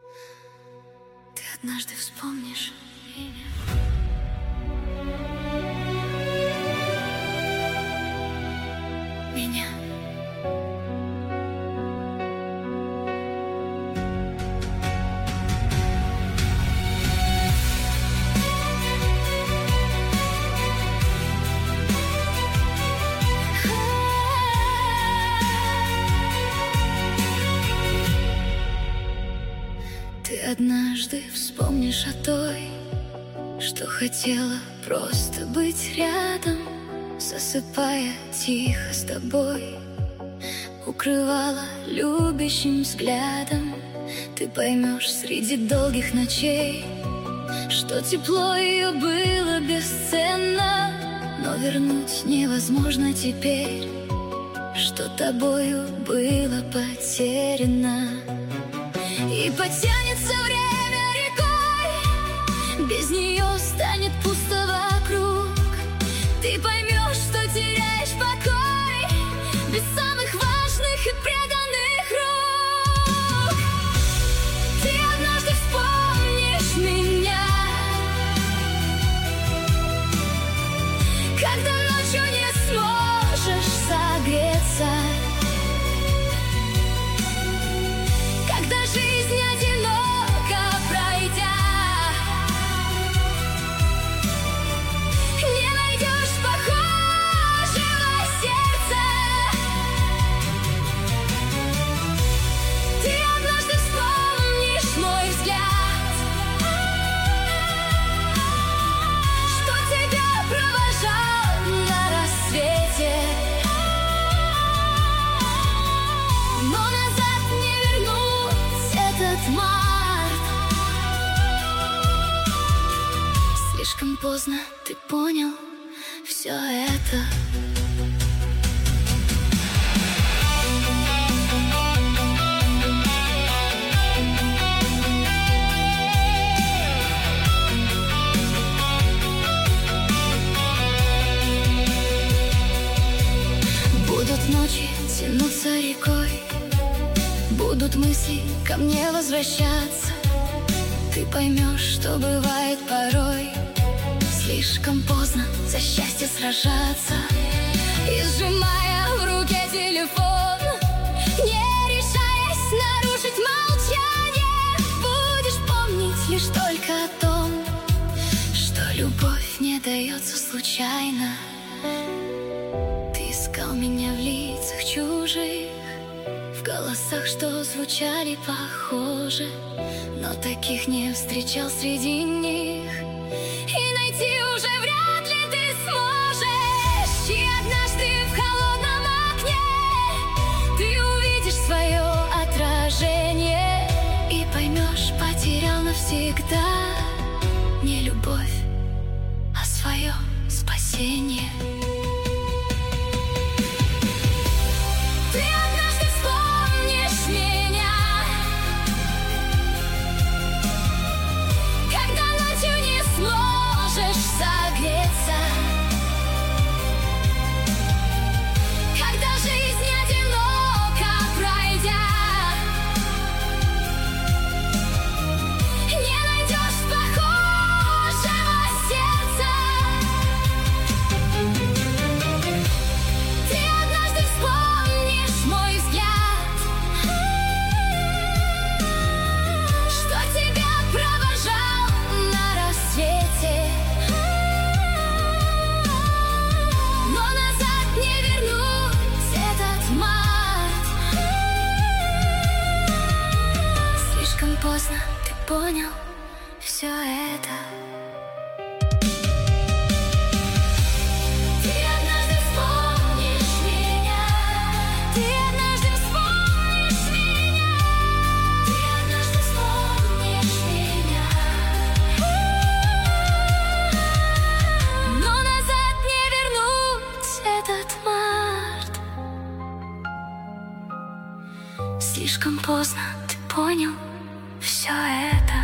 Ты однажды вспомнишь меня. Ты однажды вспомнишь о той, что хотела просто быть рядом, засыпая тихо с тобой, укрывала любящим взглядом. Ты поймешь среди долгих ночей, что тепло ее было бесценно, но вернуть невозможно теперь, что тобою было потеряно. И потянется время рекой, без нее станет пусто вокруг. Ты поймешь, что теряешь покой без самых важных и преданных рук. Ты однажды вспомнишь меня, когда ночью не сможешь согреться, когда жизнь одиноко пройдя, не найдешь похожего сердца. Ты однажды вспомнишь мой взгляд, что тебя провожал на рассвете, но назад не вернуть этот март. Слишком поздно ты понял все это. Будут ночи тянуться рекой, будут мысли ко мне возвращаться. Ты поймешь, что бывает порой слишком поздно за счастье сражаться. И сжимая в руке телефон, не решаясь нарушить молчание, будешь помнить лишь только о том, что любовь не дается случайно. Ты искал меня в лицах чужих, в голосах, что звучали похоже, но таких не встречал среди них. И найти уже вряд ли ты сможешь. И однажды в холодном окне ты увидишь свое отражение и поймешь, потерял навсегда не любовь, а свое спасение. Ты однажды вспомнишь меня, когда ночью не сможешь согреться, когда жизнь одиноко пройдя, не найдешь похожего сердца. Ты однажды вспомнишь мой взгляд, что тебя провожал на рассвете, но назад не вернуть этот март. Слишком поздно ты понял все это. Ты однажды вспомнишь меня, ты однажды вспомнишь меня, ты однажды вспомнишь меня, но назад не вернуть этот март. Слишком поздно ты понял все это.